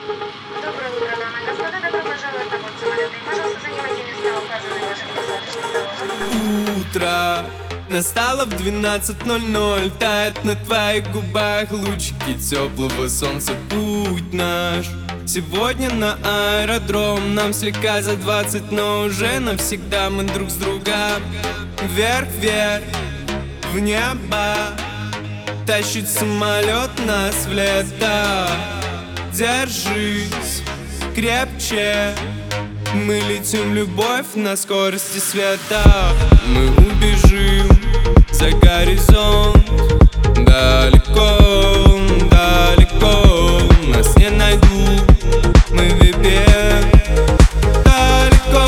Доброе утро, дамы и господа. Добро пожаловать на борт самолета. И, пожалуйста, занимайте места, указанные в ваших посадочных талонах. Утро настало в 12:00. Тает на твоих губах лучики теплого солнца. Путь наш сегодня на аэродром. Нам слегка за 20, но уже навсегда мы друг с другом. Вверх-вверх, в небо тащит самолет нас в лето. Держись крепче, мы летим в любовь на скорости света. Мы убежим за горизонт. Далеко, далеко нас не найдут, мы в вебе. Далеко,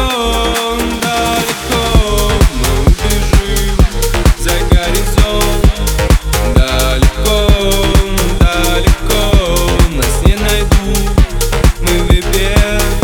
далеко мы убежим за горизонт. Далеко, далеко нас не найдут, мы в вебе.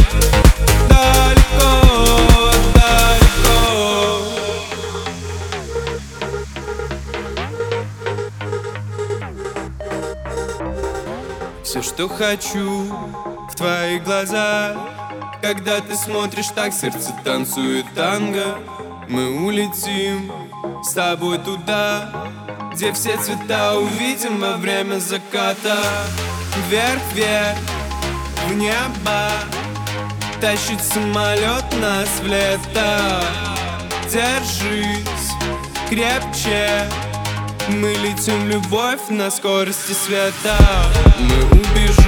Все, что хочу в твоих глазах, когда ты смотришь так, сердце танцует танго. Мы улетим с тобой туда, где все цвета увидим во время заката. Вверх-вверх, в небо тащит самолет нас в лето. Держись крепче, мы летим в любовь на скорости света. Мы убежим